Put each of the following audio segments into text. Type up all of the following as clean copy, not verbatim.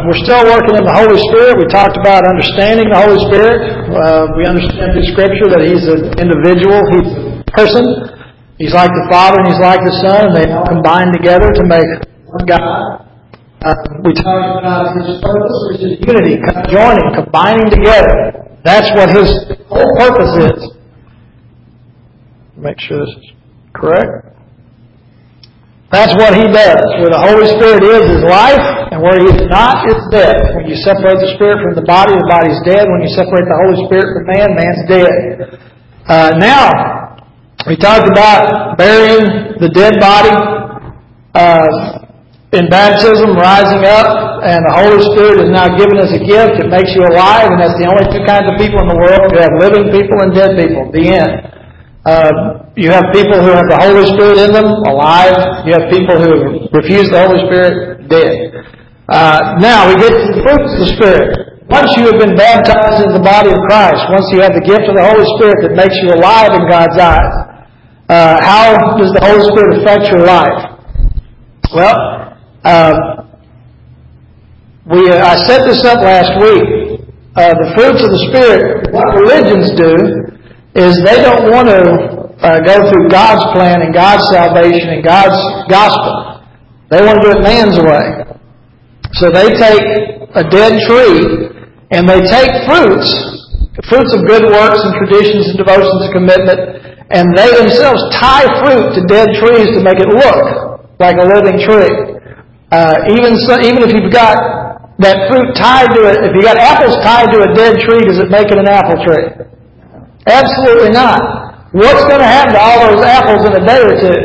We're still working in the Holy Spirit. We talked about understanding the Holy Spirit. We understand through Scripture that He's an individual. He's a person. He's like the Father and He's like the Son. They all combine together to make one God. We talked about His purpose, which is unity, joining, combining together. That's what His whole purpose is. Make sure this is correct. That's what He does. Where the Holy Spirit is life, and where He is not, it's death. When you separate the Spirit from the body's dead. When you separate the Holy Spirit from man, man's dead. Now, we talked about burying the dead body in baptism, rising up, and the Holy Spirit is now given as a gift. It makes you alive, and that's the only two kinds of people in the world. You have living people and dead people. The end. You have people who have the Holy Spirit in them, alive. You have people who refuse the Holy Spirit, dead. Now we get to the fruits of the Spirit. Once you have been baptized in the body of Christ, once you have the gift of the Holy Spirit that makes you alive in God's eyes, how does the Holy Spirit affect your life? Well, I set this up last week. The fruits of the Spirit, what religions do, is they don't want to go through God's plan and God's salvation and God's gospel. They want to do it man's way. So they take a dead tree and they take fruits of good works and traditions and devotions and commitment, and they themselves tie fruit to dead trees to make it look like a living tree. Even if you've got that fruit tied to it, if you've got apples tied to a dead tree, does it make it an apple tree? Absolutely not. What's going to happen to all those apples in a day or two?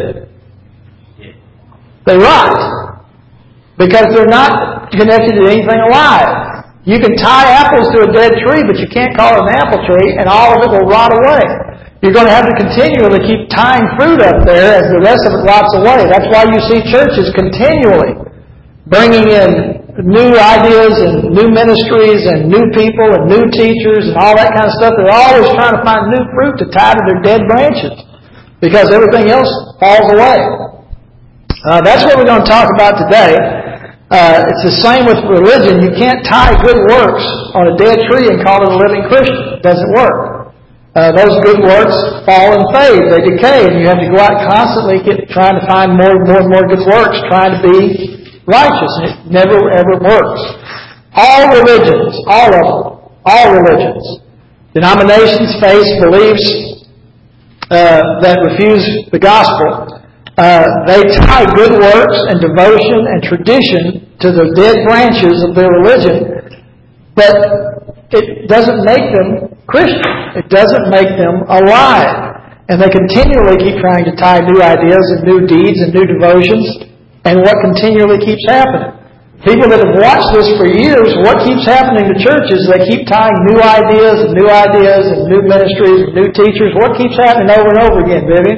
They rot. Because they're not connected to anything alive. You can tie apples to a dead tree, but you can't call it an apple tree, and all of it will rot away. You're going to have to continually keep tying fruit up there as the rest of it rots away. That's why you see churches continually bringing in new ideas and new ministries and new people and new teachers and all that kind of stuff. They're always trying to find new fruit to tie to their dead branches because everything else falls away. That's what we're going to talk about today. It's the same with religion. You can't tie good works on a dead tree and call it a living Christian. It doesn't work. Those good works fall and fade. They decay, and you have to go out constantly trying to find more and more good works, trying to be righteous, and it never ever works. All religions, all religions, denominations, faiths, beliefs that refuse the gospel, they tie good works and devotion and tradition to the dead branches of their religion, but it doesn't make them Christian. It doesn't make them alive. And they continually keep trying to tie new ideas and new deeds and new devotions. And what continually keeps happening? People that have watched this for years, what keeps happening to churches, they keep tying new ideas and new ministries and new teachers. What keeps happening over and over again, Vivian?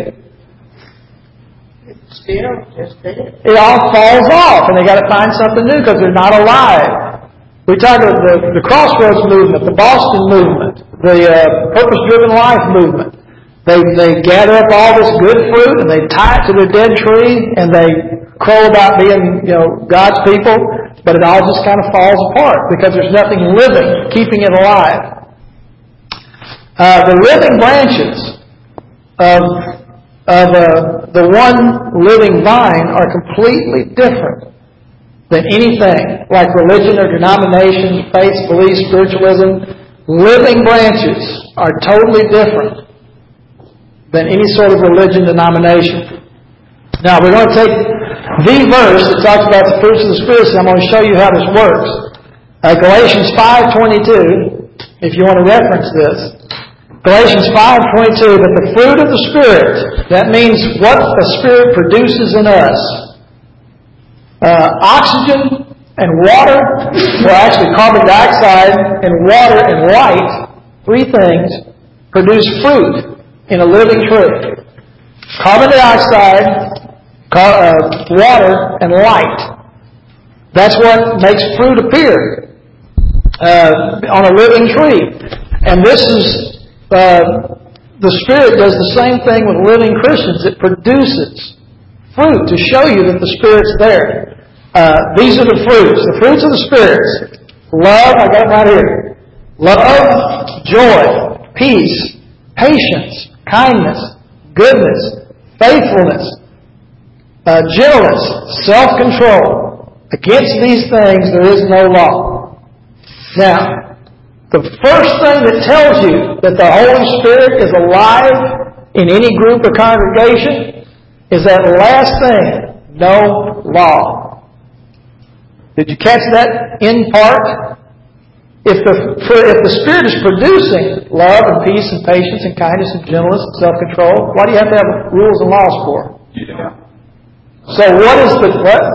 It all falls off, and they got to find something new because they're not alive. We talk about the Crossroads movement, the Boston movement, the Purpose-Driven Life movement. They gather up all this good fruit and they tie it to their dead tree and they crow about being, God's people, but it all just kind of falls apart because there's nothing living, keeping it alive. The living branches of the one living vine are completely different than anything like religion or denomination, faiths, beliefs, spiritualism. Living branches are totally different than any sort of religion denomination. Now, we're going to take the verse that talks about the fruits of the Spirit, and I'm going to show you how this works. Galatians 5:22, if you want to reference this. Galatians 5:22, but the fruit of the Spirit, that means what the Spirit produces in us. Oxygen and water, well actually carbon dioxide and water and light, three things, produce fruit in a living tree. Carbon dioxide, water, and light. That's what makes fruit appear on a living tree. And this is, the Spirit does the same thing with living Christians. It produces fruit to show you that the Spirit's there. These are the fruits. The fruits of the Spirit. Love, I got them right here. Love, joy, peace, patience, kindness, goodness, faithfulness, gentleness, self-control. Against these things there is no law. Now, the first thing that tells you that the Holy Spirit is alive in any group or congregation is that last thing, no law. Did you catch that in part? If the Spirit is producing love and peace and patience and kindness and gentleness and self-control, why do you have to have rules and laws for? Yeah. So what is the what?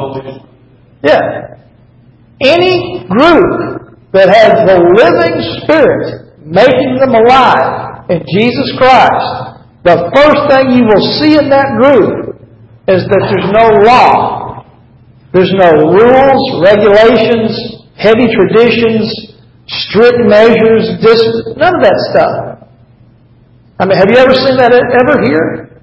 Yeah. Any group that has the living Spirit making them alive in Jesus Christ, the first thing you will see in that group is that there's no law. There's no rules, regulations, heavy traditions, strict measures, none of that stuff. I mean, have you ever seen that ever here?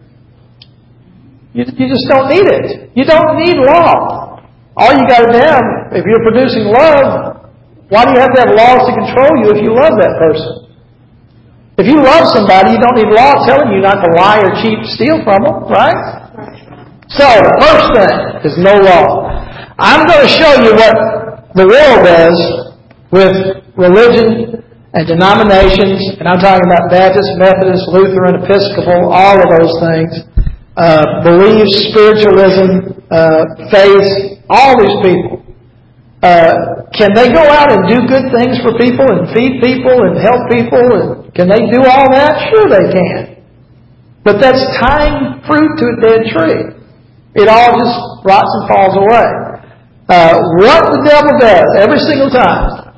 You just don't need it. You don't need law. All you got to have, if you're producing love, why do you have to have laws to control you if you love that person? If you love somebody, you don't need law telling you not to lie or cheat, steal from them, right? So, the first thing is no law. I'm going to show you what the world does with religion and denominations, and I'm talking about Baptist, Methodist, Lutheran, Episcopal, all of those things, beliefs, spiritualism, faith, all these people. Can they go out and do good things for people and feed people and help people? And can they do all that? Sure they can. But that's tying fruit to a dead tree. It all just rots and falls away. What the devil does every single time,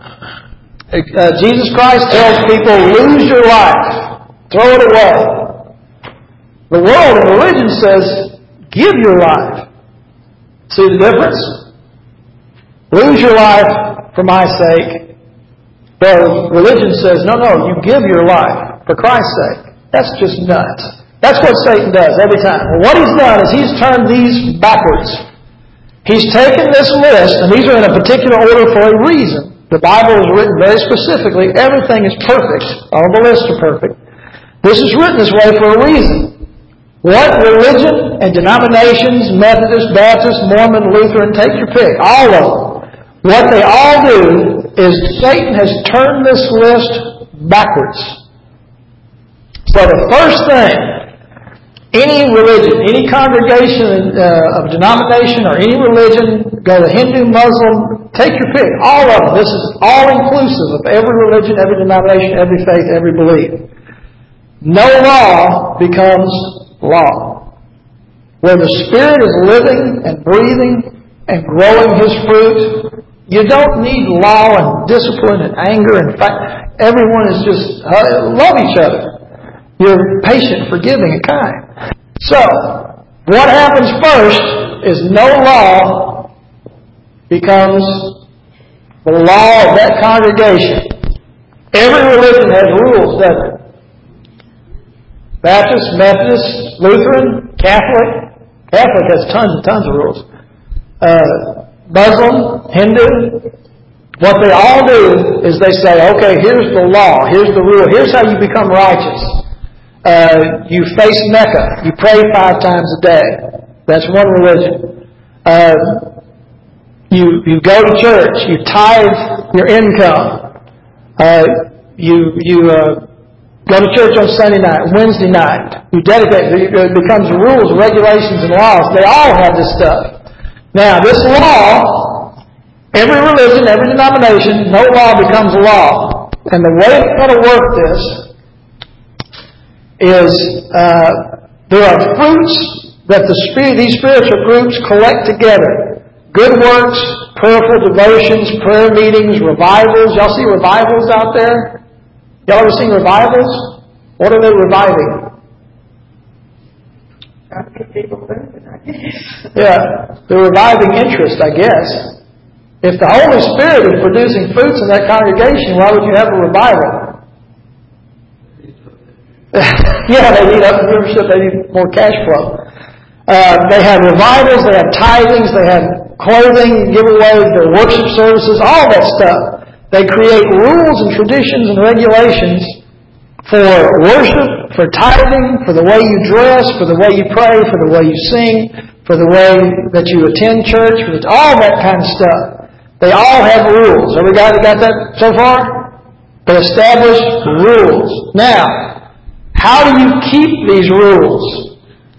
Jesus Christ tells people, lose your life, throw it away. The world and religion says, give your life. See the difference? Lose your life for my sake. Well, religion says, no, you give your life for Christ's sake. That's just nuts. That's what Satan does every time. Well, what he's done is he's turned these backwards. He's taken this list, and these are in a particular order for a reason. The Bible is written very specifically. Everything is perfect. All the lists are perfect. This is written this way for a reason. What religion and denominations, Methodist, Baptist, Mormon, Lutheran, take your pick, all of them, what they all do is Satan has turned this list backwards. So the first thing, any religion, any congregation of denomination or any religion, go to Hindu, Muslim, take your pick. All of them. This is all inclusive of every religion, every denomination, every faith, every belief. No law becomes law. Where the Spirit is living and breathing and growing His fruit, you don't need law and discipline and anger and fight. Everyone is just love each other. You're patient, forgiving, and kind. So, what happens first is no law becomes the law of that congregation. Every religion has rules, doesn't it? Baptist, Methodist, Lutheran, Catholic. Catholic has tons and tons of rules. Muslim, Hindu. What they all do is they say, okay, here's the law, here's the rule, here's how you become righteous. You face Mecca. You pray 5 times a day. That's one religion. You go to church. You tithe your income. You go to church on Sunday night, Wednesday night. You dedicate. It becomes rules, regulations, and laws. They all have this stuff. Now, this law, every religion, every denomination, no law becomes law. And the way it's going to work this is there are fruits that these spiritual groups collect together. Good works, prayerful devotions, prayer meetings, revivals. Y'all see revivals out there? Y'all ever seen revivals? What are they reviving? Yeah, they're reviving interest, I guess. If the Holy Spirit is producing fruits in that congregation, why would you have a revival? Yeah, they need membership, they need more cash flow. They have revivals, they have tithings, they have clothing, give away their worship services, all that stuff. They create rules and traditions and regulations for worship, for tithing, for the way you dress, for the way you pray, for the way you sing, for the way that you attend church, for all that kind of stuff. They all have rules. Everybody got that so far? They establish rules. Now, how do you keep these rules?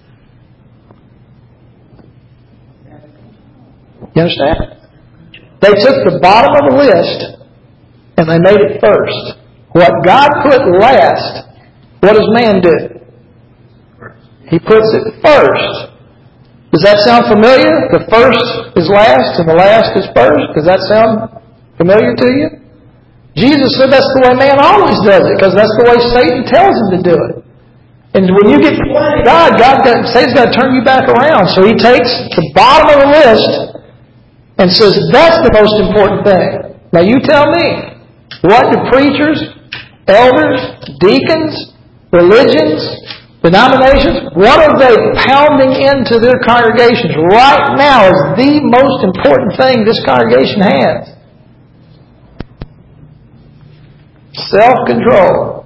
You understand? They took the bottom of the list and they made it first. What God put last, what does man do? He puts it first. Does that sound familiar? The first is last and the last is first. Does that sound familiar to you? Jesus said that's the way man always does it because that's the way Satan tells him to do it. And when you get to Satan's got to turn you back around. So he takes the bottom of the list and says that's the most important thing. Now you tell me. What do preachers, elders, deacons, religions, denominations, what are they pounding into their congregations right now is the most important thing this congregation has? Self-control.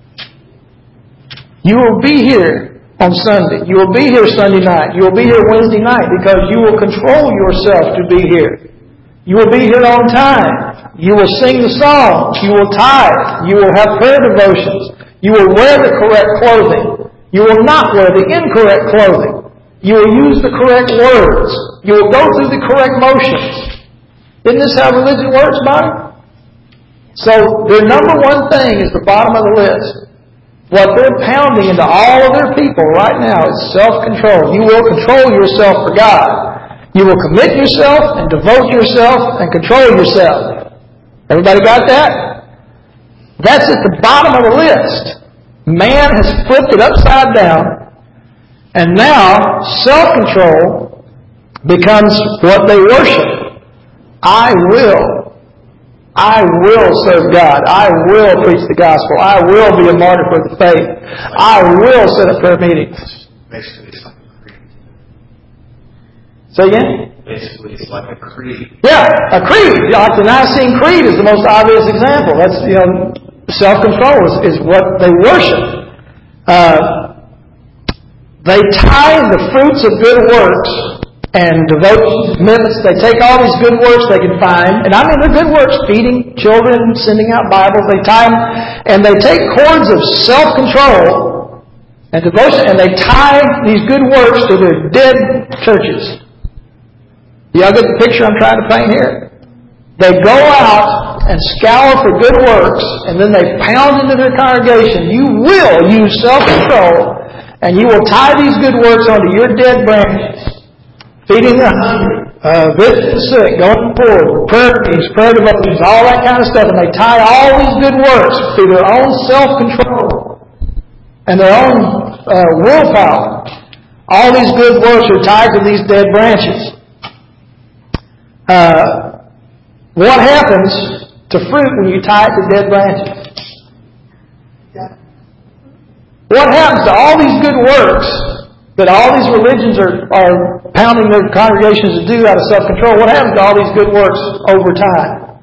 You will be here on Sunday. You will be here Sunday night. You will be here Wednesday night because you will control yourself to be here. You will be here on time. You will sing the songs. You will tithe. You will have prayer devotions. You will wear the correct clothing. You will not wear the incorrect clothing. You will use the correct words. You will go through the correct motions. Isn't this how religion works, buddy? So their number one thing is the bottom of the list. What they're pounding into all of their people right now is self-control. You will control yourself for God. You will commit yourself and devote yourself and control yourself. Everybody got that? That's at the bottom of the list. Man has flipped it upside down, and now self-control becomes what they worship. I will serve God. I will preach the gospel. I will be a martyr for the faith. I will set up prayer meetings. Basically, it's like a creed. Say again? Basically, it's like a creed. Yeah, a creed. Like the Nicene Creed is the most obvious example. That's, self-control is what they worship. They tie the fruits of good works and devotions, commitments. They take all these good works they can find, and I mean they're good works, feeding children, sending out Bibles. They tie them, and they take cords of self-control and devotion, and they tie these good works to their dead churches. Y'all get the picture I'm trying to paint here? They go out and scour for good works, and then they pound into their congregation. You will use self-control, and you will tie these good works onto your dead branches. Feeding the hungry, visiting the sick, going forward, prayer meetings, prayer devotions, all that kind of stuff. And they tie all these good works to their own self-control and their own willpower. All these good works are tied to these dead branches. What happens to fruit when you tie it to dead branches? What happens to all these good works that all these religions are pounding their congregations to do out of self-control? What happens to all these good works over time?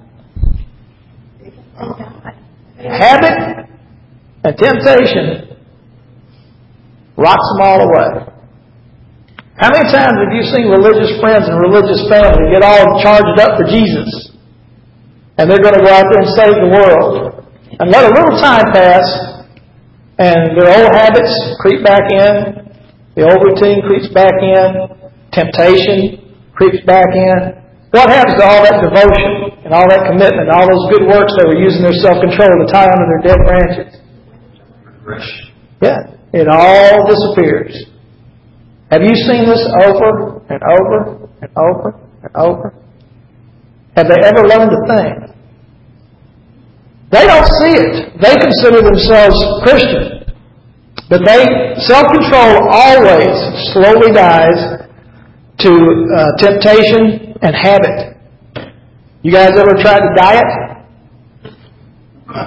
Habit and temptation rocks them all away. How many times have you seen religious friends and religious family get all charged up for Jesus? And they're going to go out there and save the world. And let a little time pass, and their old habits creep back in. The old routine creeps back in. Temptation creeps back in. What happens to all that devotion and all that commitment, all those good works they were using their self-control to tie under their dead branches? Yeah, it all disappears. Have you seen this over and over and over and over? Have they ever learned a thing? They don't see it. They consider themselves Christian. But self-control always slowly dies to temptation and habit. You guys ever tried to diet?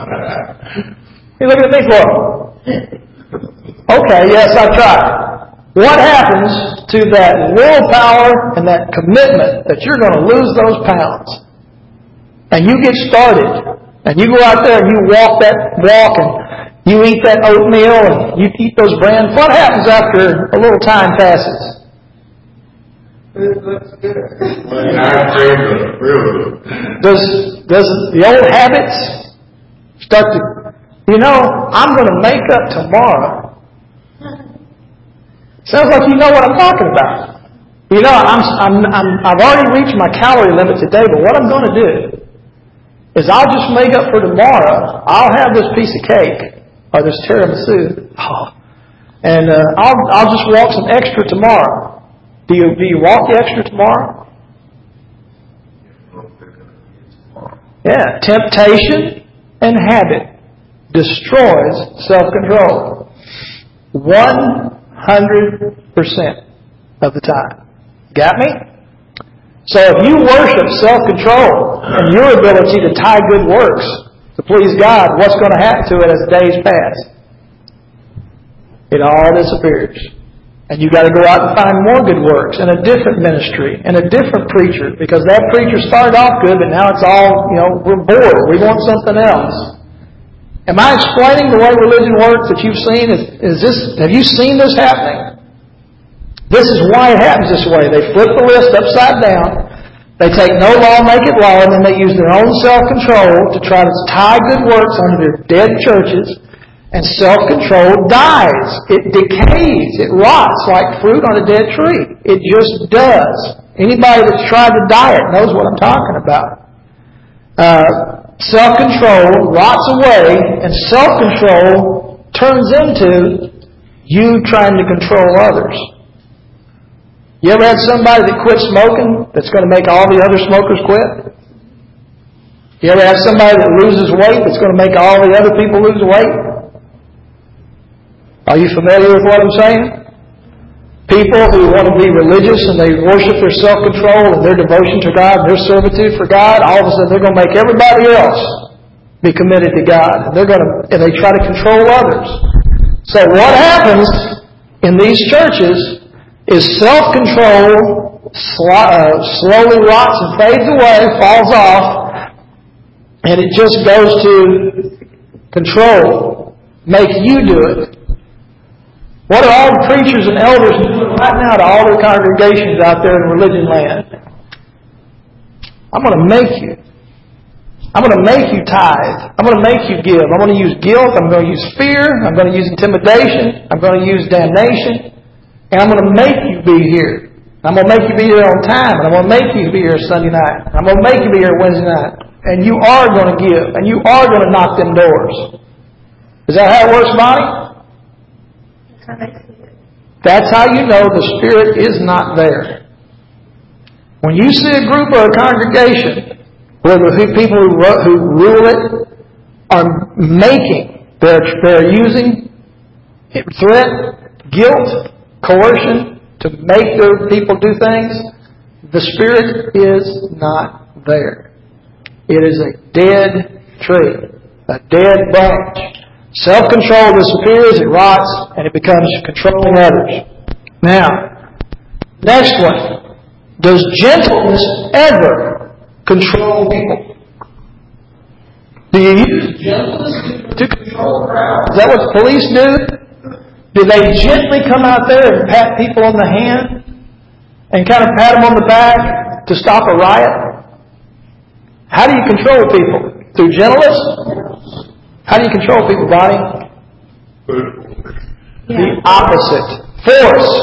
You looking at me for? Okay, yes, I've tried. What happens to that willpower and that commitment that you're going to lose those pounds? And you get started, and you go out there and you walk that walk, and you eat that oatmeal, and you eat those brands. What happens after a little time passes? Does the old habits start to, I'm going to make up tomorrow. Sounds like you know what I'm talking about. I've already reached my calorie limit today, but what I'm going to do is I'll just make up for tomorrow. I'll have this piece of cake or this tiramisu, and I'll just walk some extra tomorrow. Do you walk the extra tomorrow? Yeah, temptation and habit destroys self-control 100% of the time. Got me? So if you worship self-control and your ability to tie good works to please God, what's going to happen to it as the days pass? It all disappears. And you've got to go out and find more good works and a different ministry and a different preacher, because that preacher started off good, but now it's all, we're bored. We want something else. Am I explaining the way religion works that you've seen? Have you seen this happening? This is why it happens this way. They flip the list upside down. They take no law, make it law, and then they use their own self-control to try to tie good works under their dead churches. And self-control dies. It decays. It rots like fruit on a dead tree. It just does. Anybody that's tried to diet knows what I'm talking about. Self-control rots away, and self-control turns into you trying to control others. You ever had somebody that quit smoking that's going to make all the other smokers quit? You ever have somebody that loses weight that's going to make all the other people lose weight? Are you familiar with what I'm saying? People who want to be religious and they worship their self-control and their devotion to God and their servitude for God, all of a sudden they're going to make everybody else be committed to God. And they try to control others. So what happens in these churches is self-control slowly rots and fades away, falls off, and it just goes to control. Make you do it. What are all the preachers and elders doing right now to all their congregations out there in religion land? I'm going to make you. I'm going to make you tithe. I'm going to make you give. I'm going to use guilt. I'm going to use fear. I'm going to use intimidation. I'm going to use damnation. And I'm going to make you be here. I'm going to make you be here on time. And I'm going to make you be here Sunday night. I'm going to make you be here Wednesday night. And you are going to give. And you are going to knock them doors. Is that how it works, Bonnie? That's how you know the Spirit is not there. When you see a group or a congregation where the people who rule it are they're using threat, guilt, coercion to make their people do things, the Spirit is not there. It is a dead tree, a dead branch. Self-control disappears, it rots, and it becomes controlling others. Now, next one. Does gentleness ever control people? Do you use gentleness to control crowds? Is that what the police do? Do they gently come out there and pat people on the hand and kind of pat them on the back to stop a riot? How do you control people? Through gentleness? How do you control people, Bonnie? The opposite. Force.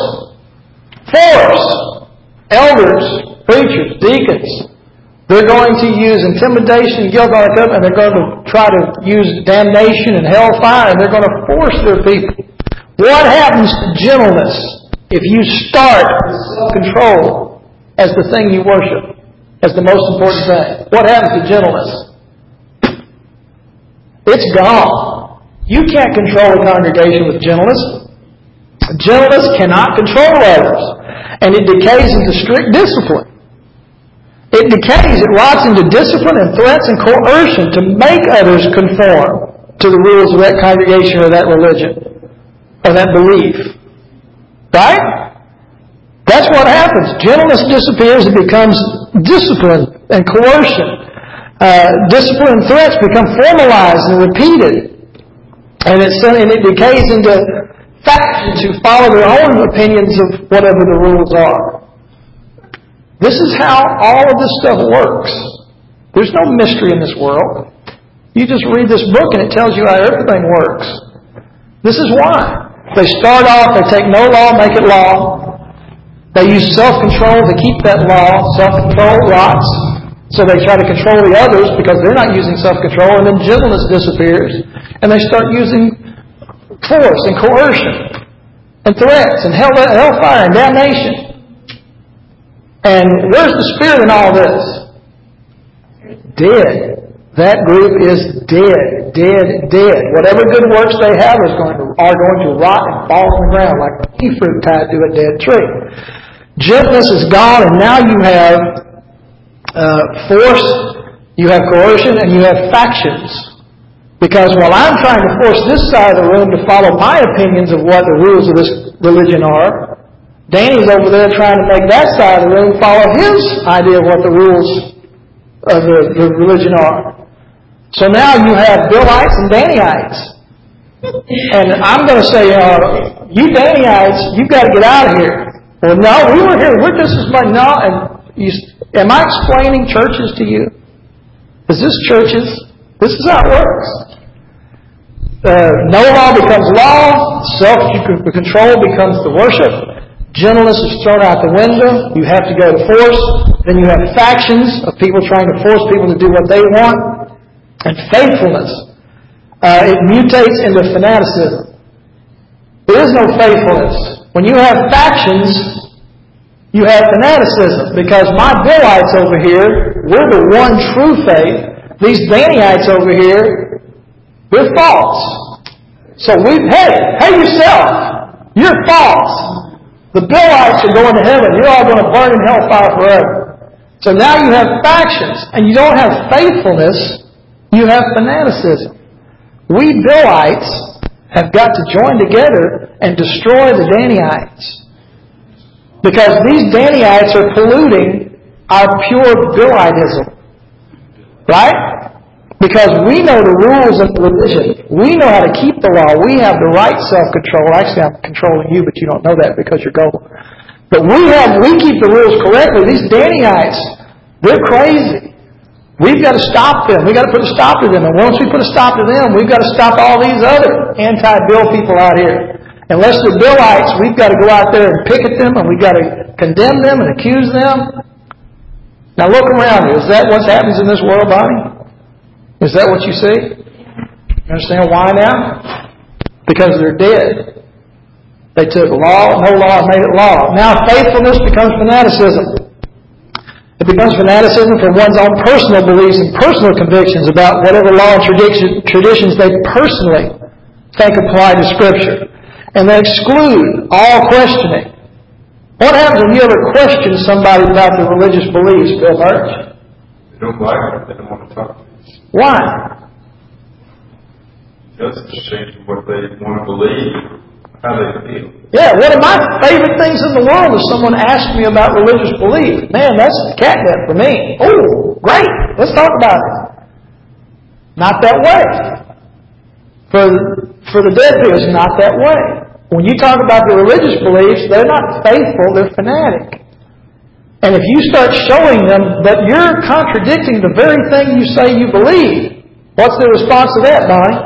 Elders, preachers, deacons, they're going to use intimidation, guilt, all that stuff, and they're going to try to use damnation and hellfire, and they're going to force their people. What happens to gentleness if you start self-control as the thing you worship, as the most important thing? What happens to gentleness? It's gone. You can't control a congregation with gentleness. Gentleness cannot control others. And it decays into strict discipline. It decays, it rots into discipline and threats and coercion to make others conform to the rules of that congregation or that religion or that belief. Right? That's what happens. Gentleness disappears. It becomes discipline and coercion. Discipline and threats become formalized and repeated. And it decays into factions who follow their own opinions of whatever the rules are. This is how all of this stuff works. There's no mystery in this world. You just read this book and it tells you how everything works. This is why. They start off, they take no law, make it law. They use self-control to keep that law. Self-control rots. So they try to control the others because they're not using self-control, and then gentleness disappears. And they start using force and coercion and threats and hellfire and damnation. And where's the Spirit in all this? Dead. That group is dead, dead. Whatever good works they have are going to rot and fall on the ground like a pea fruit tied to a dead tree. Gentleness is gone, and now you have force, you have coercion, and you have factions. Because while I'm trying to force this side of the room to follow my opinions of what the rules of this religion are, Danny's over there trying to make that side of the room follow his idea of what the rules of the religion are. So now you have Billites and Dannyites. And I'm going to say, you Dannyites, you've got to get out of here. Well, no, we were here. We're just as much. No, am I explaining churches to you? Is this churches? This is how it works. No law becomes law. Self-control becomes the worship. Gentleness is thrown out the window. You have to go to force. Then you have factions of people trying to force people to do what they want. And faithfulness, it mutates into fanaticism. There is no faithfulness. When you have factions, you have fanaticism. Because my Billites over here, we're the one true faith. These Dannyites over here, they're false. So hey yourself, you're false. The Billites are going to heaven. You're all going to burn in hellfire forever. So now you have factions, and you don't have faithfulness. You have fanaticism. We Billites have got to join together and destroy the Dannyites. Because these Dannyites are polluting our pure Billitism. Right? Because we know the rules of the religion. We know how to keep the law. We have the right self-control. Actually, I'm controlling you, but you don't know that because you're going. But we keep the rules correctly. These Dannyites, they're crazy. We've got to stop them. We've got to put a stop to them. And once we put a stop to them, we've got to stop all these other anti-bill people out here. Unless they're Billites, we've got to go out there and picket them, and we've got to condemn them and accuse them. Now look around you. Is that what happens in this world, Bonnie? Is that what you see? You understand why now? Because they're dead. They took law, no law, and made it law. Now faithfulness becomes fanaticism. It becomes fanaticism for one's own personal beliefs and personal convictions about whatever law and traditions they personally think apply to Scripture. And they exclude all questioning. What happens when you ever question somebody about their religious beliefs, Bill Birch? They don't like it. They don't want to talk to you. Why? That's a change of what they want to believe, how they feel. Yeah, one of my favorite things in the world is someone asks me about religious belief. Man, that's catnip for me. Oh, great. Let's talk about it. Not that way. For the dead people, it's not that way. When you talk about the religious beliefs, they're not faithful, they're fanatic. And if you start showing them that you're contradicting the very thing you say you believe, what's the response to that, Bonnie?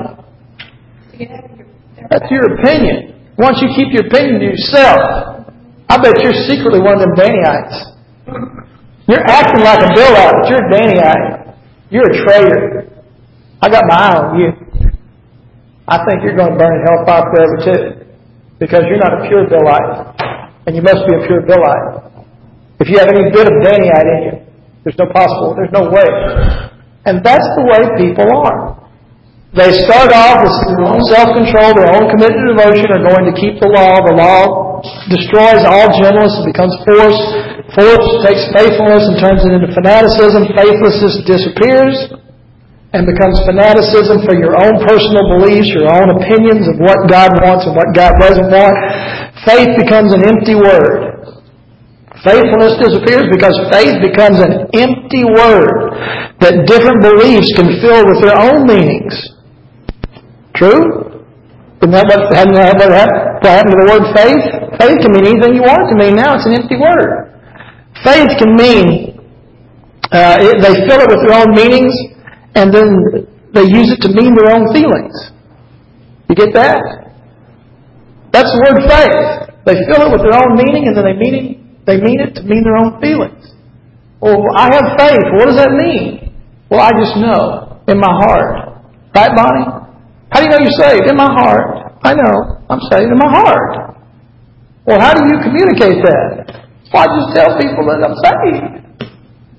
That's your opinion. Once you keep your opinion to yourself, I bet you're secretly one of them Dannyites. You're acting like a Billite, but you're a Dannyiite. You're a traitor. I got my eye on you. I think you're going to burn in hellfire forever too. Because you're not a pure Billite. And you must be a pure Billite. If you have any bit of Dannyiite in you, there's no way. And that's the way people are. They start off with their own self-control, their own commitment to devotion, are going to keep the law. The law destroys all gentleness and becomes force. Force takes faithfulness and turns it into fanaticism. Faithlessness disappears and becomes fanaticism for your own personal beliefs, your own opinions of what God wants and what God doesn't want. faith becomes an empty word. Faithfulness disappears because faith becomes an empty word that different beliefs can fill with their own meanings. True? Isn't that what happened to the word faith? Faith can mean anything you want it to mean. Now it's an empty word. Faith can mean they fill it with their own meanings, and then they use it to mean their own feelings. You get that? That's the word faith. They fill it with their own meaning, and then they mean it to mean their own feelings. Well, I have faith. What does that mean? Well, I just know in my heart. Right, Bonnie? How do you know you're saved? In my heart. I know I'm saved in my heart. Well, how do you communicate that? Well, I just tell people that I'm saved.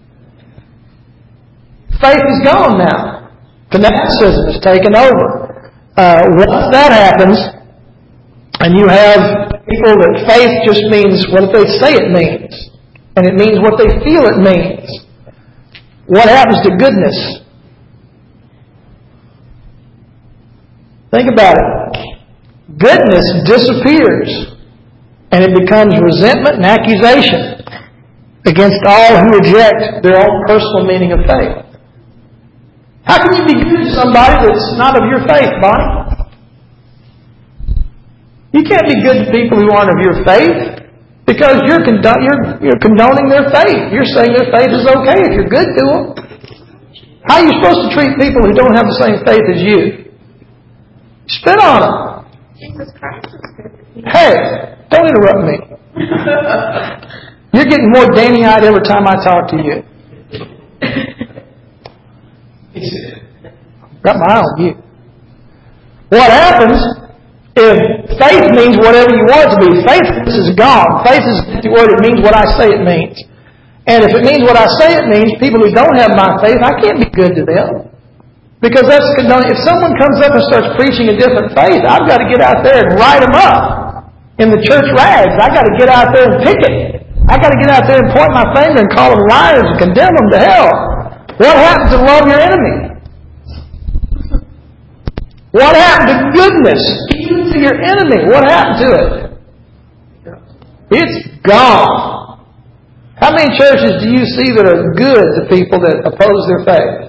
Faith is gone now. Fanaticism is taken over. Once that happens, and you have people that faith just means what they say it means, and it means what they feel it means. What happens to goodness? Think about it. Goodness disappears, and it becomes resentment and accusation against all who reject their own personal meaning of faith. How can you be good to somebody that's not of your faith, Bonnie? You can't be good to people who aren't of your faith because you're condoning their faith. You're saying their faith is okay if you're good to them. How are you supposed to treat people who don't have the same faith as you? Spit on them. Jesus Christ is good. Hey, don't interrupt me. You're getting more Danny-eyed every time I talk to you. Got my eye on you. What happens if faith means whatever you want it to be? Faithfulness is gone. Faith is the word. It means what I say it means. And if it means what I say it means, people who don't have my faith, I can't be good to them. Because that's condoning. If someone comes up and starts preaching a different faith, I've got to get out there and write them up in the church rags. I've got to get out there and picket. I've got to get out there and point my finger and call them liars and condemn them to hell. What happened to love your enemy? What happened to goodness? Even to your enemy. What happened to it? It's gone. How many churches do you see that are good to people that oppose their faith?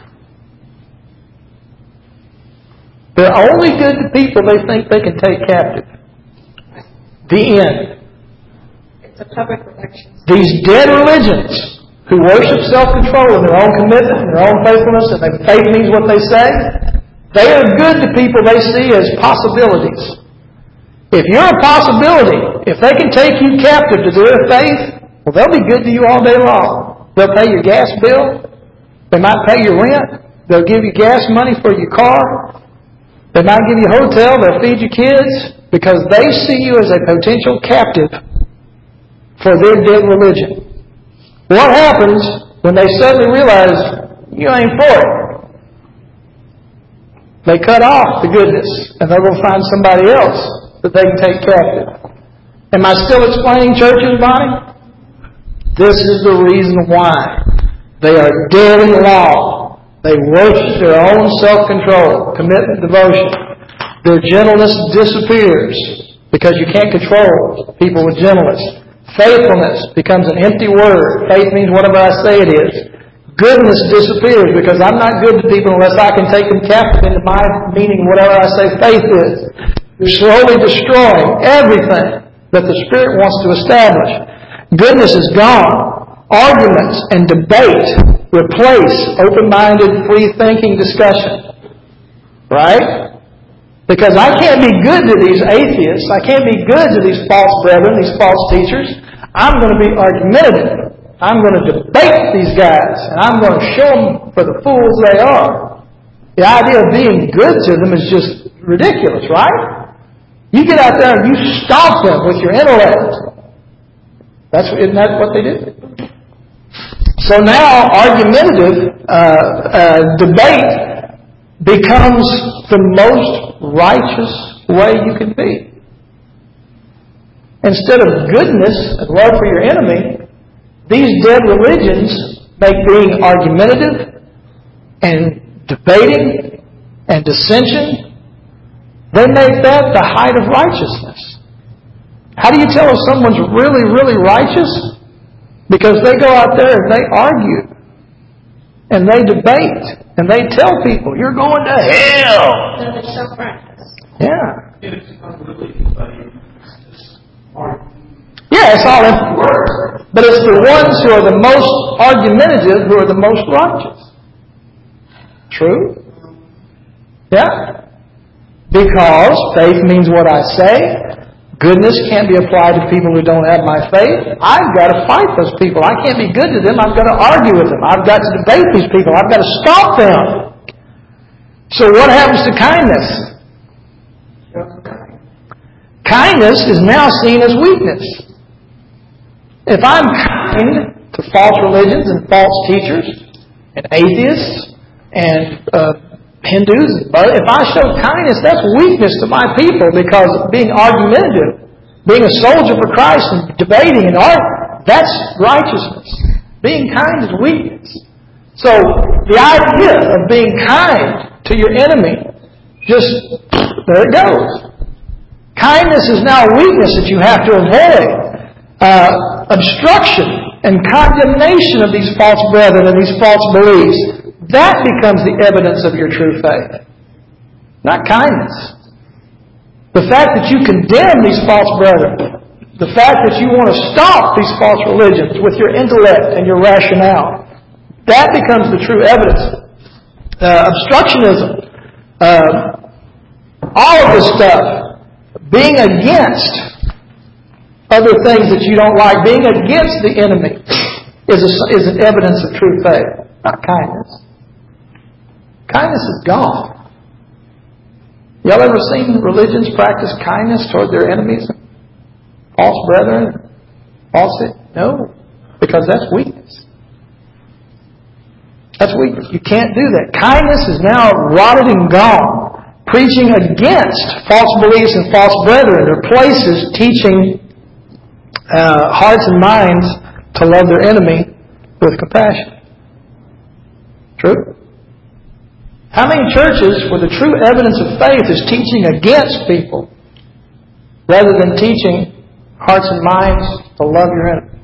They're only good to people they think they can take captive. The end. It's a public election. These dead religions who worship self-control and their own commitment and their own faithfulness and their faith means what they say, they are good to people they see as possibilities. If you're a possibility, if they can take you captive to their faith, well, they'll be good to you all day long. They'll pay your gas bill. They might pay your rent. They'll give you gas money for your car. They might give you a hotel, they'll feed your kids, because they see you as a potential captive for their dead religion. What happens when they suddenly realize you ain't for it? They cut off the goodness, and they're going to find somebody else that they can take captive. Am I still explaining churches, Bonnie? This is the reason why. They are dead in law. They worship their own self-control, commitment, devotion. Their gentleness disappears because you can't control people with gentleness. Faithfulness becomes an empty word. Faith means whatever I say it is. Goodness disappears because I'm not good to people unless I can take them captive into my meaning, whatever I say faith is. You're slowly destroying everything that the Spirit wants to establish. Goodness is gone. Arguments and debate replace open-minded, free-thinking discussion. Right? Because I can't be good to these atheists. I can't be good to these false brethren, these false teachers. I'm going to be argumentative. I'm going to debate these guys. And I'm going to show them for the fools they are. The idea of being good to them is just ridiculous, right? You get out there and you stomp them with your intellect. Isn't that what they did? So now argumentative debate becomes the most righteous way you can be. Instead of goodness and love for your enemy, these dead religions make being argumentative and debating and dissension, they make that the height of righteousness. How do you tell if someone's really, really righteous? Because they go out there and they argue. And they debate. And they tell people, you're going to hell. So they're self-righteous. Yeah. It's not really anybody. It's just hard. Yeah, it's all empty words. But it's the ones who are the most argumentative who are the most righteous. True? Yeah. Because faith means what I say. Goodness can't be applied to people who don't have my faith. I've got to fight those people. I can't be good to them. I've got to argue with them. I've got to debate these people. I've got to stop them. So what happens to kindness? Kindness is now seen as weakness. If I'm kind to false religions and false teachers and atheists and Hindus, if I show kindness, that's weakness to my people, because being argumentative, being a soldier for Christ and debating and arguing, that's righteousness. Being kind is weakness. So the idea of being kind to your enemy, just, there it goes. Kindness is now a weakness that you have to avoid. Obstruction and condemnation of these false brethren and these false beliefs, that becomes the evidence of your true faith. Not kindness. The fact that you condemn these false brethren, the fact that you want to stop these false religions with your intellect and your rationale, that becomes the true evidence. Obstructionism, all of this stuff, being against other things that you don't like, being against the enemy, is an evidence of true faith, not kindness. Kindness is gone. Y'all ever seen religions practice kindness toward their enemies? False brethren? No. Because that's weakness. That's weakness. You can't do that. Kindness is now rotted and gone. Preaching against false beliefs and false brethren. There are places teaching hearts and minds to love their enemy with compassion. True? How many churches where the true evidence of faith is teaching against people rather than teaching hearts and minds to love your enemy?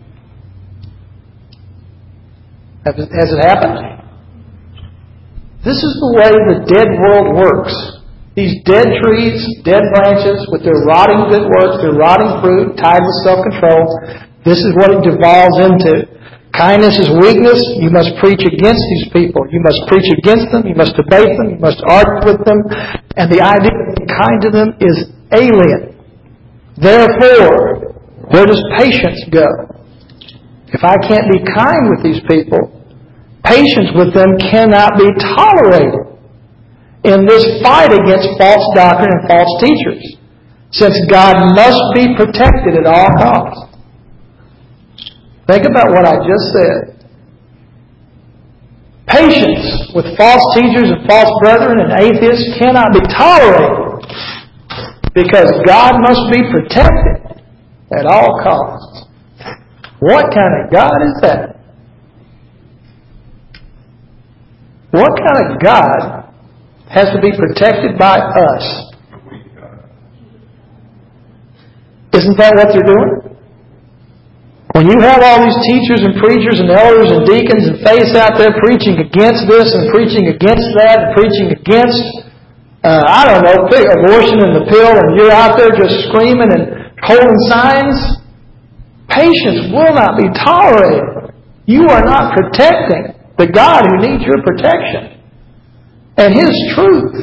Has it happened? This is the way the dead world works. These dead trees, dead branches, with their rotting good works, their rotting fruit, tied with self-control, this is what it devolves into. Kindness is weakness. You must preach against these people. You must preach against them. You must debate them. You must argue with them. And the idea of being kind to them is alien. Therefore, where does patience go? If I can't be kind with these people, patience with them cannot be tolerated in this fight against false doctrine and false teachers, since God must be protected at all costs. Think about what I just said. Patience with false teachers and false brethren and atheists cannot be tolerated because God must be protected at all costs. What kind of God is that? What kind of God has to be protected by us? Isn't that what they're doing? When you have all these teachers and preachers and elders and deacons and faiths out there preaching against this and preaching against that and preaching against, abortion and the pill, and you're out there just screaming and holding signs, patience will not be tolerated. You are not protecting the God who needs your protection and His truth.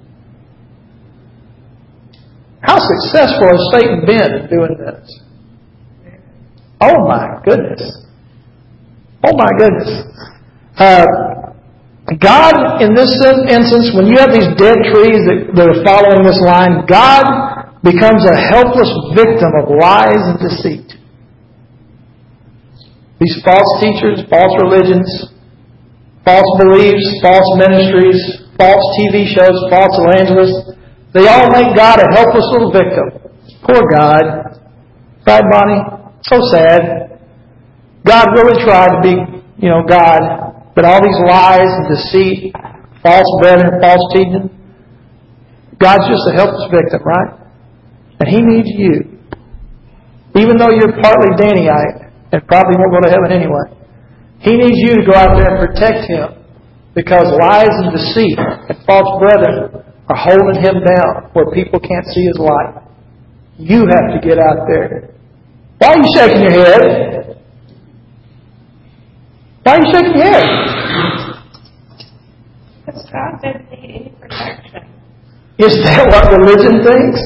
How successful has Satan been in doing this? Oh my goodness. Oh my goodness. God, in this instance, when you have these dead trees that are following this line, God becomes a helpless victim of lies and deceit. These false teachers, false religions, false beliefs, false ministries, false TV shows, false evangelists, they all make God a helpless little victim. Poor God. Right, Bonnie? So sad. God really tried to be, God, but all these lies and deceit, false brethren, false teaching, God's just a helpless victim, right? And He needs you. Even though you're partly Dannyite and probably won't go to heaven anyway. He needs you to go out there and protect him because lies and deceit and false brethren are holding him down where people can't see his light. You have to get out there. Why are you shaking your head? Why are you shaking your head? Because God doesn't need any protection. Is that what religion thinks?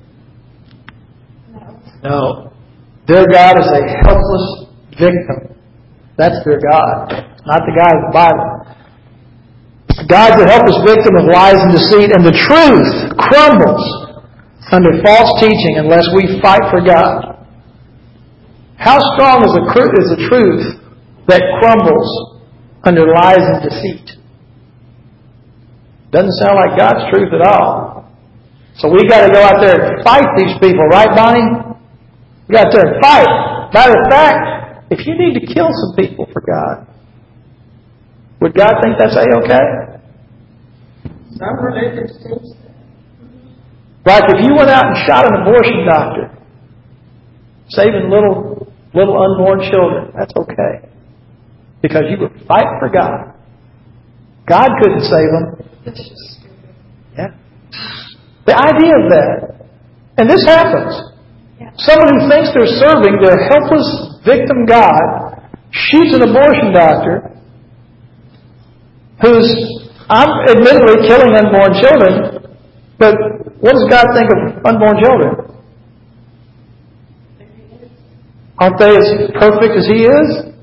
No. No. Their God is a helpless victim. That's their God, not the God of the Bible. God's a helpless victim of lies and deceit, and the truth crumbles under false teaching unless we fight for God. How strong is the truth that crumbles under lies and deceit? Doesn't sound like God's truth at all. So we got to go out there and fight these people, right, Bonnie? We got out there and fight. Matter of fact, if you need to kill some people for God, would God think that's A-okay? Some religions teach that. Like if you went out and shot an abortion doctor, saving little unborn children, that's okay. Because you would fight for God. God couldn't save them. It's just stupid. Yeah. The idea of that. And this happens. Yeah. Someone who thinks they're serving their helpless victim God shoots an abortion doctor who's admittedly killing unborn children, but what does God think of unborn children? Aren't they as perfect as He is?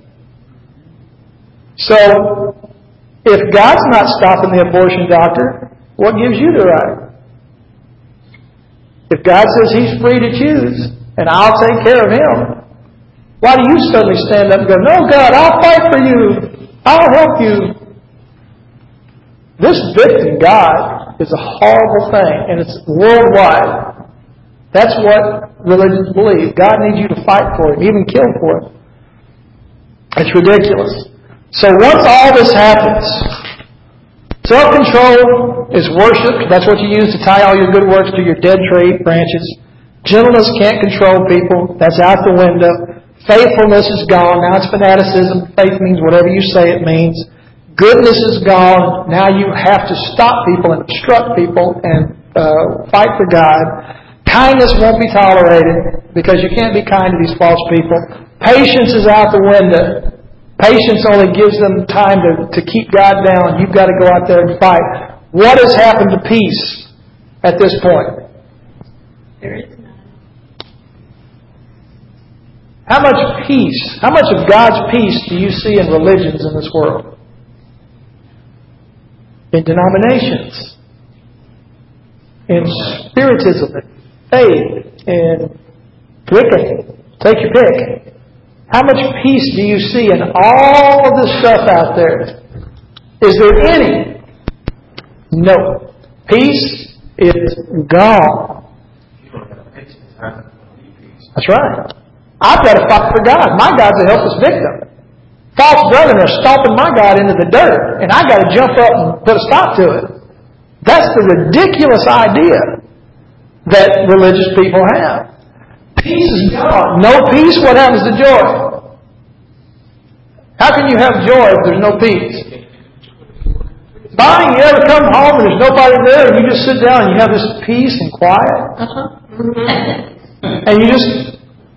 So, if God's not stopping the abortion doctor, what gives you the right? If God says He's free to choose, and I'll take care of him, why do you suddenly stand up and go, no, God, I'll fight for you. I'll help you. This victim God is a horrible thing, and it's worldwide. That's what religions believe. God needs you to fight for Him, even kill for Him. It's ridiculous. So once all this happens, self-control is worship. That's what you use to tie all your good works to your dead tree branches. Gentleness can't control people. That's out the window. Faithfulness is gone. Now it's fanaticism. Faith means whatever you say it means. Goodness is gone. Now you have to stop people and instruct people and fight for God. Kindness won't be tolerated because you can't be kind to these false people. Patience is out the window. Patience only gives them time to keep God down. You've got to go out there and fight. What has happened to peace at this point? There is none. How much peace, how much of God's peace do you see in religions in this world? In denominations, in spiritism, in faith, in Wicca, take your pick. How much peace do you see in all of this stuff out there? Is there any? No. Peace is gone. That's right. I've got to fight for God. My God's a helpless victim. False brethren are stomping my God into the dirt, and I got to jump up and put a stop to it. That's the ridiculous idea that religious people have. Peace is gone. No peace, what happens to joy? How can you have joy if there's no peace? Bonnie, you ever come home and there's nobody there and you just sit down and you have this peace and quiet? And you just,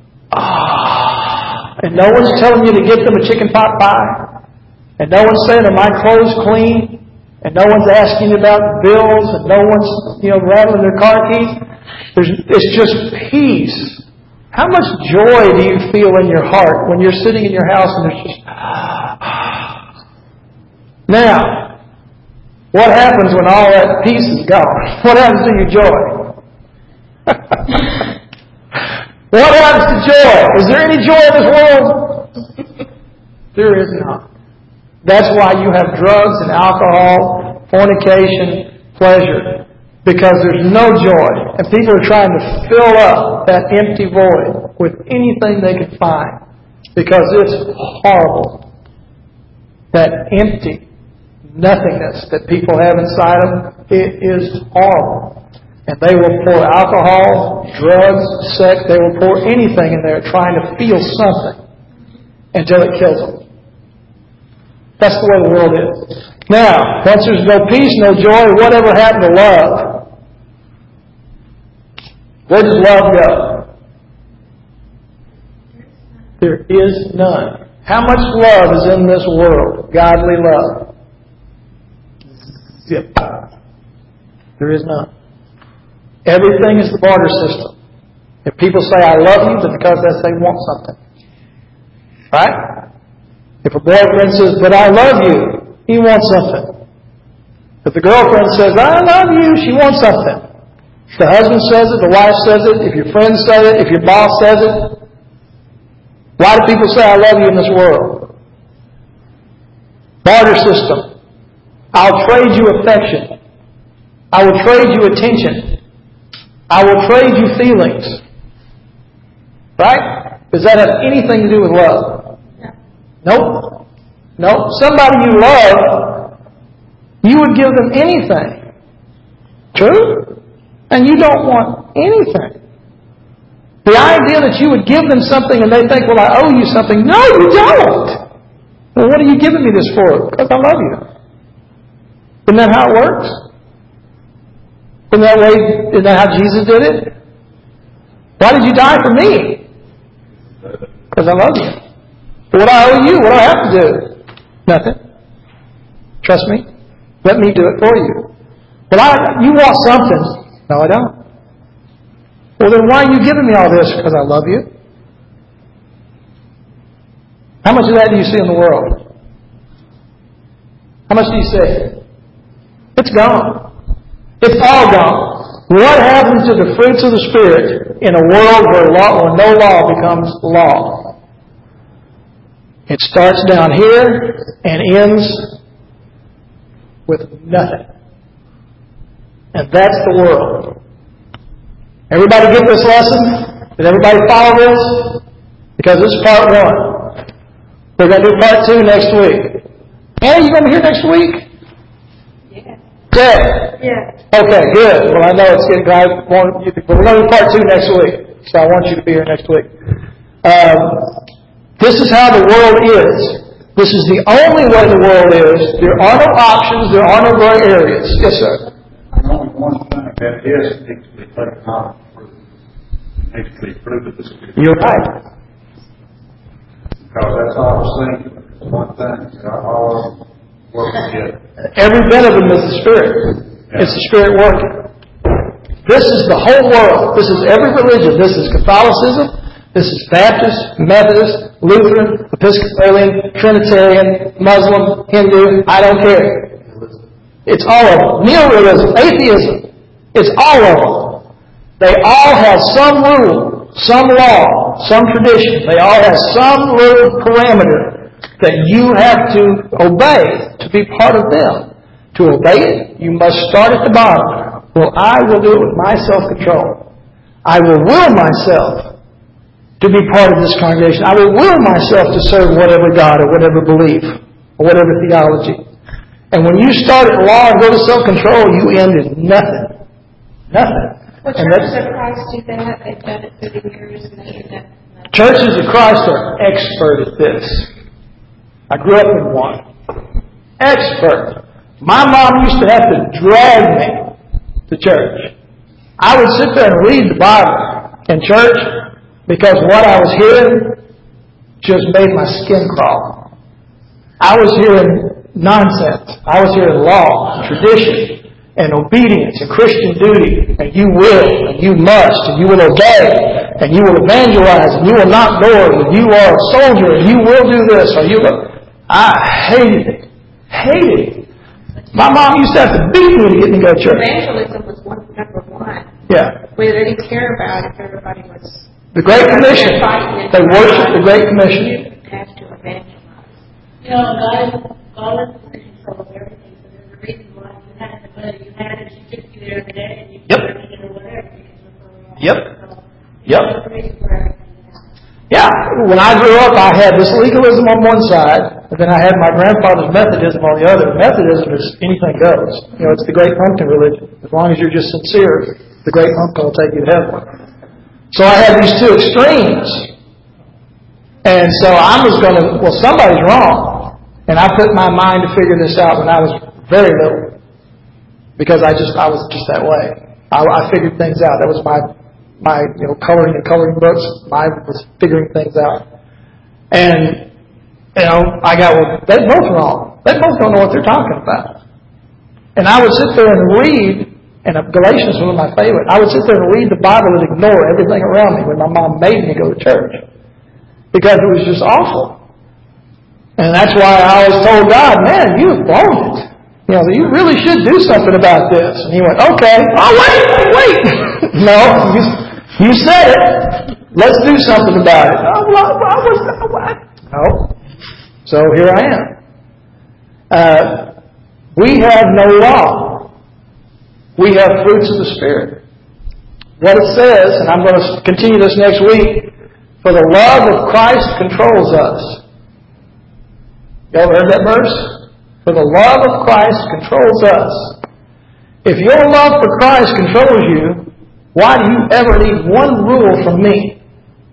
and no one's telling you to get them a chicken pot pie. And no one's saying, are my clothes clean? And no one's asking you about bills. And no one's, rattling their car keys. It's just peace. How much joy do you feel in your heart when you're sitting in your house and there's just... Now, what happens when all that peace is gone? What happens to your joy? What happens to joy? Is there any joy in this world? There is not. That's why you have drugs and alcohol, fornication, pleasure. Because there's no joy. And people are trying to fill up that empty void with anything they can find. Because it's horrible. That empty nothingness that people have inside them, it is horrible. And they will pour alcohol, drugs, sex, they will pour anything in there trying to feel something until it kills them. That's the way the world is. Now, once there's no peace, no joy, whatever happened to love? Where does love go? There is none. How much love is in this world? Godly love. Zip. There is none. Everything is the barter system. If people say, I love you, it's because they want something. Right? If a boyfriend says, but I love you, he wants something. If the girlfriend says, I love you, she wants something. If the husband says it, the wife says it, if your friend says it, if your boss says it. Why do people say, I love you in this world? Barter system. I'll trade you affection. I will trade you attention. I will trade you feelings. Right? Does that have anything to do with love? Nope. Nope. Somebody you love, you would give them anything. True? And you don't want anything. The idea that you would give them something and they think, well, I owe you something. No, you don't. Well, what are you giving me this for? Because I love you. Isn't that how it works? Isn't that how Jesus did it? Why did you die for me? Because I love you. What do I owe you? What do I have to do? Nothing. Trust me. Let me do it for you. Well, you want something. No, I don't. Well, then why are you giving me all this? Because I love you. How much of that do you see in the world? How much do you see? It's gone. It's all gone. What happens to the fruits of the Spirit in a world where no law becomes law? It starts down here and ends with nothing. And that's the world. Everybody get this lesson? Did everybody follow this? Because this is part 1. We're going to do part 2 next week. Anna, you going to be here next week? Yeah. Okay, good. Well, I know it's getting but we're going to do part 2 next week. So I want you to be here next week. This is how the world is. This is the only way the world is. There are no options. There are no gray areas. Yes, sir. There's only one thing that is needs to be taken out of fruit. It needs to be fruit of the Spirit. You're right. Because that's all we're saying. It's one thing. It's all work together. Every bit of them is the Spirit. It's the Spirit working. This is the whole world. This is every religion. This is Catholicism. This is Baptist, Methodist, Lutheran, Episcopalian, Trinitarian, Muslim, Hindu. I don't care. It's all of them. Neorealism, atheism. It's all of them. They all have some rule, some law, some tradition. They all have some little parameter that you have to obey to be part of them. To obey it, you must start at the bottom. Well, I will do it with my self-control. I will myself to be part of this congregation. I will myself to serve whatever God or whatever belief or whatever theology. And when you start at law and go to self-control, you end in nothing. Nothing. Well, churches of Christ do that. They've done it through the years and they end up nothing. Churches of Christ are expert at this. I grew up in one. Expert. My mom used to have to drag me to church. I would sit there and read the Bible in church because what I was hearing just made my skin crawl. I was hearing nonsense. I was hearing law, tradition, and obedience, and Christian duty, and you will, and you must, and you will obey, and you will evangelize, and you will knock doors, and you are a soldier, and you will do this, or you will. I hated it. Hated it. My mom used to have to beat me to get me to go to church. Evangelism was number 1. Yeah. We didn't care about if everybody was... The Great Commission. They worship the Great Commission. You have to evangelize. God is in control of everything. So there's a reason why you had the money you had, and she took you there every day, and you could do whatever. Yep. There's a reason for everything. Yeah. When I grew up, I had this legalism on one side, and then I had my grandfather's Methodism on the other. Methodism is anything goes. You know, it's the great pumpkin religion. As long as you're just sincere The great uncle will take you to heaven. So I had these two extremes. And so I was going to, well, somebody's wrong. And I put my mind to figure this out when I was very little. Because I was just that way. I figured things out. That was my coloring and coloring books. I was figuring things out. And, I got, well, they're both wrong. They both don't know what they're talking about. And I would sit there and read, and Galatians was one of my favorite. I would sit there and read the Bible and ignore everything around me when my mom made me go to church. Because it was just awful. And that's why I always told God, man, you've blown it. You really should do something about this. And He went, okay. Oh, wait. No, you said it. Let's do something about it. Oh, no. So here I am. We have no law. We have fruits of the Spirit. What it says, and I'm going to continue this next week, for the love of Christ controls us. You ever heard that verse? For the love of Christ controls us. If your love for Christ controls you, why do you ever need one rule from me?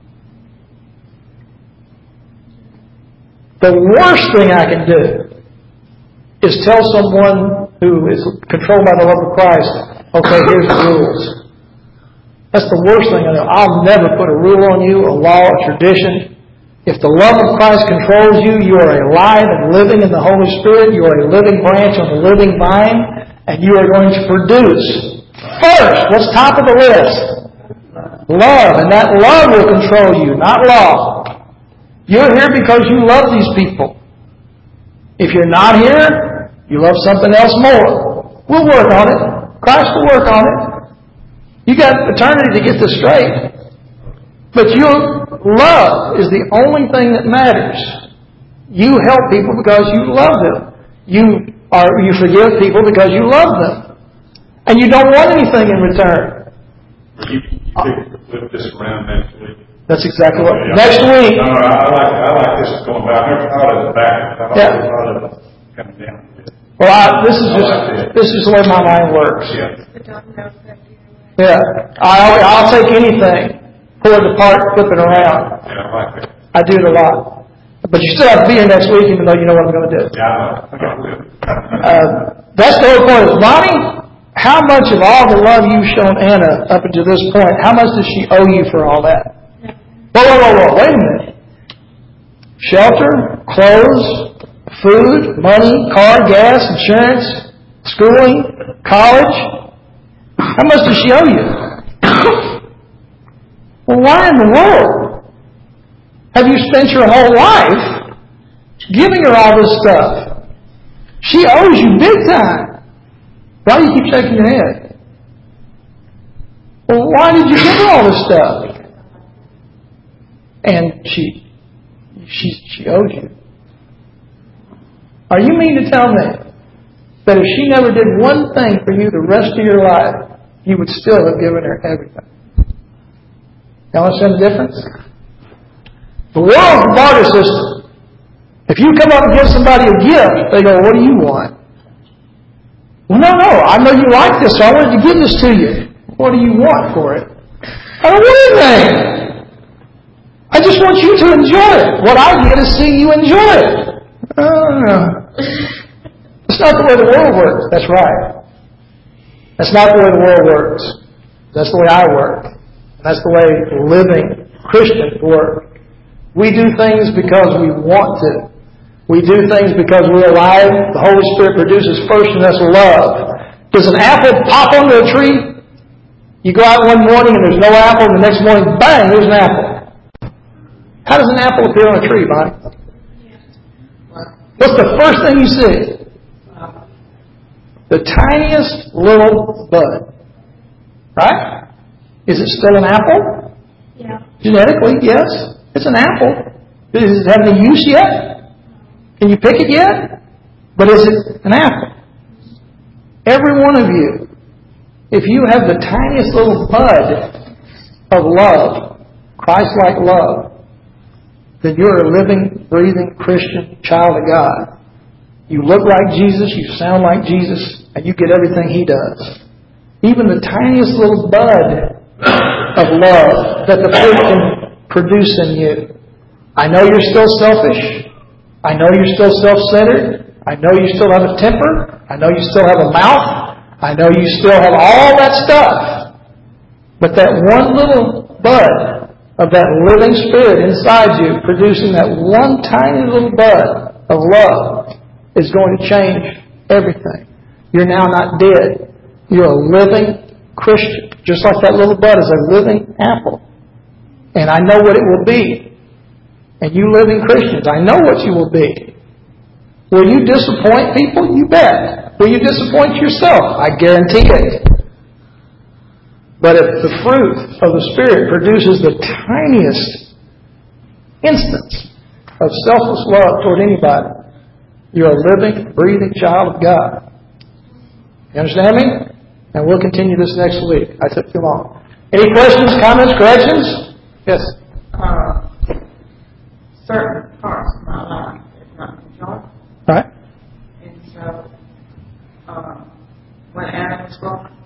The worst thing I can do is tell someone who is controlled by the love of Christ, okay, here's the rules. That's the worst thing I know. I'll never put a rule on you, a law, a tradition. If the love of Christ controls you, you are alive and living in the Holy Spirit. You are a living branch on the living vine, and you are going to produce. First, what's top of the list? Love, and that love will control you, not law. You're here because you love these people. If you're not here, you love something else more. We'll work on it. Christ will work on it. You got eternity to get this straight. But your love is the only thing that matters. You help people because you love them. You forgive people because you love them. And you don't want anything in return. You could flip this around next week. That's exactly what. Next week. No, I like this going back. I never thought of it back. I thought of it coming down a bit. Well, this is the way my mind works. Yeah. I'll take anything, pull it apart, flip it around. Yeah, I like that. I do it a lot. But you still have to be here next week, even though you know what I'm going to do. Yeah, I will. That's the whole point. Ronnie, how much of all the love you've shown Anna up until this point, how much does she owe you for all that? Whoa. Wait a minute. Shelter, clothes, food, money, car, gas, insurance, schooling, college. How much does she owe you? Well, why in the world have you spent your whole life giving her all this stuff? She owes you big time. Why do you keep shaking your head? Well, why did you give her all this stuff? And she owes you. Are you mean to tell me that if she never did one thing for you the rest of your life, you would still have given her everything? Y'all understand the difference? The world's a barter system. If you come up and give somebody a gift, they go, what do you want? Well, no, I know you like this, so I wanted to give this to you. What do you want for it? I don't want anything. I just want you to enjoy it. What I get is seeing you enjoy it. It's not the way the world works. That's right. That's not the way the world works. That's the way I work. That's the way living Christians work. We do things because we want to. We do things because we're alive. The Holy Spirit produces first in us love. Does an apple pop onto a tree? You go out one morning and there's no apple, and the next morning, bang, there's an apple. How does an apple appear on a tree, Bonnie? What's the first thing you see? The tiniest little bud. Right? Is it still an apple? Yeah. Genetically, yes. It's an apple. Does it have any use yet? Can you pick it yet? But is it an apple? Every one of you, if you have the tiniest little bud of love, Christ-like love, then you're a living, breathing Christian child of God. You look like Jesus, you sound like Jesus, and you get everything He does. even the tiniest little bud of love that the fruit can produce in you. I know you're still selfish. I know you're still self-centered. I know you still have a temper. I know you still have a mouth. I know you still have all that stuff. But that one little bud of that living Spirit inside you, producing that one tiny little bud of love, is going to change everything. You're now not dead. You're a living Christian. Just like that little bud is a living apple. And I know what it will be. And you living Christians, I know what you will be. Will you disappoint people? You bet. Will you disappoint yourself? I guarantee it. But if the fruit of the Spirit produces the tiniest instance of selfless love toward anybody, you're a living, breathing child of God. You understand me? And we'll continue this next week. I took too long. Any questions, comments, corrections? Yes. Certain parts of my life is not enjoyable. Right. And so, when Adam was broken